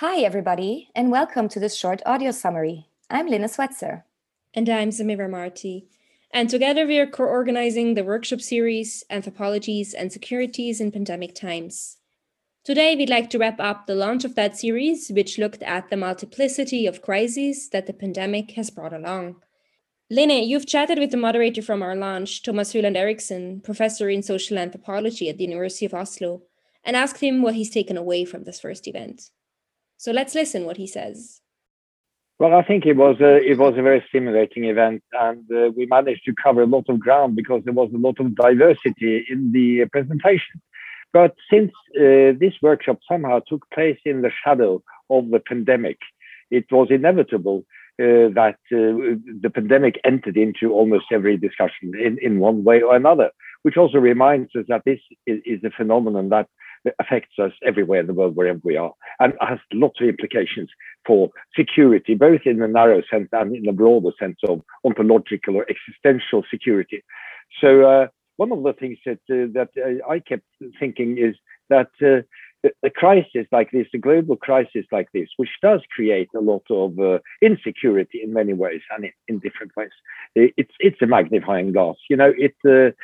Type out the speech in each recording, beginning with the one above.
Hi, everybody, and welcome to this short audio summary. I'm Lina Swetzer. And I'm Samira Marti. And together we are co-organizing the workshop series, Anthropologies and Securities in Pandemic Times. Today, we'd like to wrap up the launch of that series, which looked at the multiplicity of crises that the pandemic has brought along. Lene, you've chatted with the moderator from our launch, Thomas Ryland Eriksen, professor in social anthropology at the University of Oslo, and asked him what he's taken away from this first event. So let's listen what he says. Well, I think it was a very stimulating event, and we managed to cover a lot of ground because there was a lot of diversity in the presentation. But since this workshop somehow took place in the shadow of the pandemic, it was inevitable that the pandemic entered into almost every discussion in one way or another, which also reminds us that this is a phenomenon that affects us everywhere in the world, wherever we are, and has lots of implications for security, both in the narrow sense and in the broader sense of ontological or existential security. So one of the things that I kept thinking is that a crisis like this, a global crisis like this, which does create a lot of insecurity in many ways and in different ways, it's a magnifying glass. You know, it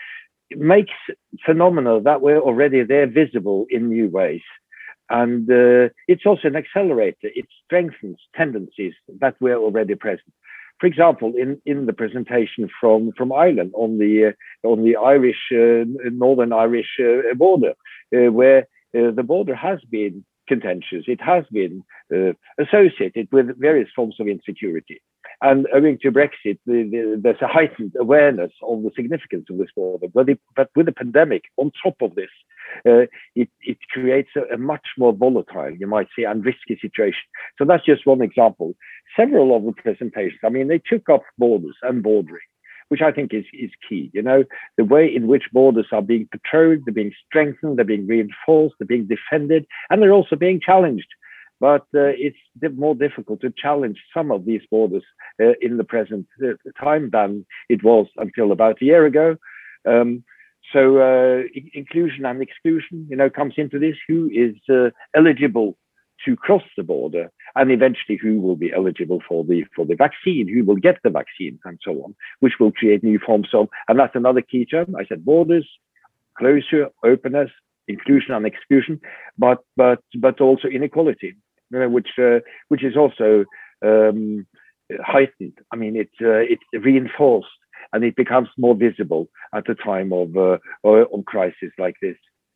makes phenomena that were already there visible in new ways. And it's also an accelerator. It strengthens tendencies that were already present. For example, in the presentation from Ireland on the Irish Northern Irish border, where the border has been contentious, it has been associated with various forms of insecurity. And owing to Brexit, there's a heightened awareness of the significance of this border. But with the pandemic on top of this, it creates a much more volatile, you might say, and risky situation. So that's just one example. Several of the presentations, I mean, they took up borders and bordering, which I think is key. You know, the way in which borders are being patrolled, they're being strengthened, they're being reinforced, they're being defended, and they're also being challenged. But it's more difficult to challenge some of these borders in the present time than it was until about a year ago. So inclusion and exclusion, you know, comes into this. Who is eligible to cross the border, and eventually who will be eligible for the vaccine, who will get the vaccine, and so on, which will create new forms of. And that's another key term. I said borders, closure, openness, inclusion and exclusion, but also inequality, you know, which is also heightened. I mean, it's reinforced, and it becomes more visible at a time of crisis like this.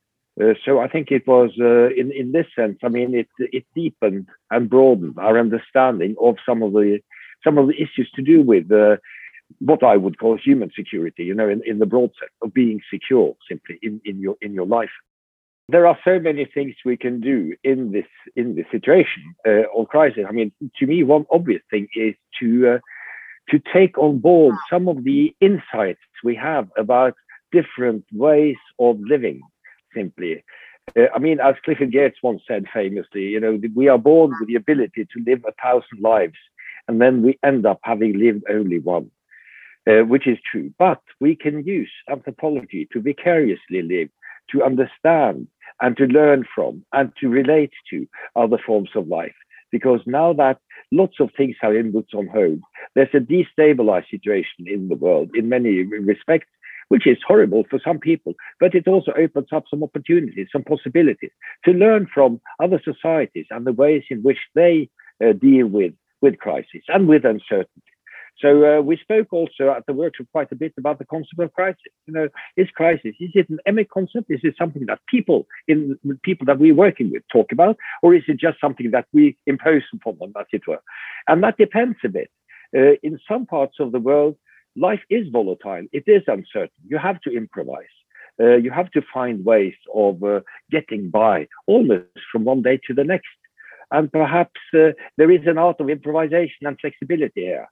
So I think it was in this sense. I mean, it deepened and broadened our understanding of some of the issues to do with what I would call human security. You know, in the broad sense of being secure simply in your life. There are so many things we can do in this situation of crisis. I mean, to me, one obvious thing is to take on board some of the insights we have about different ways of living. Simply, I mean, as Clifford Geertz once said famously, you know, we are born with the ability to live 1,000 lives, and then we end up having lived only one, which is true. But we can use anthropology to vicariously live, to understand and to learn from and to relate to other forms of life. Because now that lots of things have been put on hold, there's a destabilized situation in the world in many respects, which is horrible for some people, but it also opens up some opportunities, some possibilities to learn from other societies and the ways in which they deal with crisis and with uncertainty. So we spoke also at the workshop quite a bit about the concept of crisis. You know, is it an emic concept? Is it something that people that we're working with talk about, or is it just something that we impose upon them, as it were? And that depends a bit. In some parts of the world, life is volatile. It is uncertain. You have to improvise. You have to find ways of getting by almost from one day to the next. And perhaps there is an art of improvisation and flexibility here,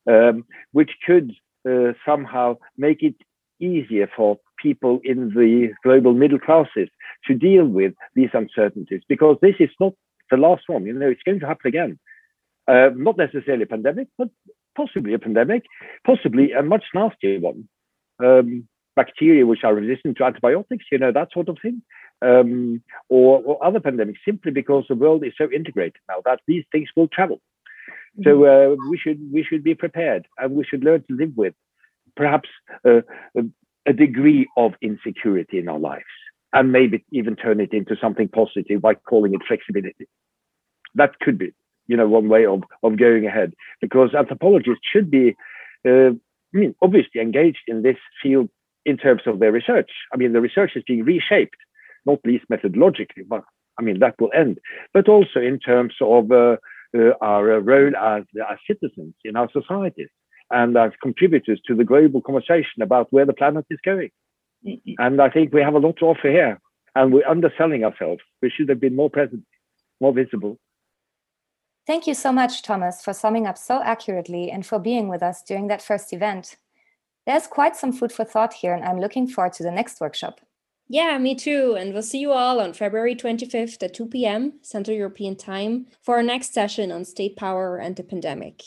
which could somehow make it easier for people in the global middle classes to deal with these uncertainties, because this is not the last one. You know, it's going to happen again. Not necessarily a pandemic, but possibly a pandemic, possibly a much nastier one. Bacteria which are resistant to antibiotics, you know, that sort of thing. or other pandemics, simply because the world is so integrated now that these things will travel. So we should be prepared, and we should learn to live with perhaps a degree of insecurity in our lives, and maybe even turn it into something positive by calling it flexibility. That could be, one way of going ahead, because anthropologists should be, obviously engaged in this field in terms of their research. I mean, the research is being reshaped, not least methodologically, but I mean, that will end, but also in terms of our role as citizens in our societies and as contributors to the global conversation about where the planet is going. And I think we have a lot to offer here, and we're underselling ourselves. We should have been more present, more visible. Thank you so much, Thomas, for summing up so accurately and for being with us during that first event. There's quite some food for thought here, and I'm looking forward to the next workshop. Yeah, me too. And we'll see you all on February 25th at 2 p.m. Central European Time for our next session on state power and the pandemic.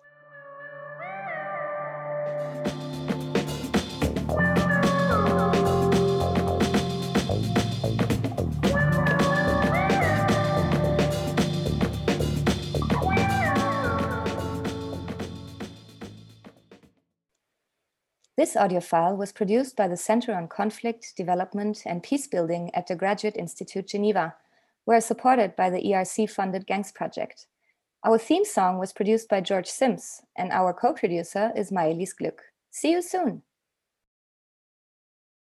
This audio file was produced by the Center on Conflict, Development and Peacebuilding at the Graduate Institute Geneva, where supported by the ERC-funded GANGS project. Our theme song was produced by George Sims, and our co-producer is Maëlys Gluck. See you soon!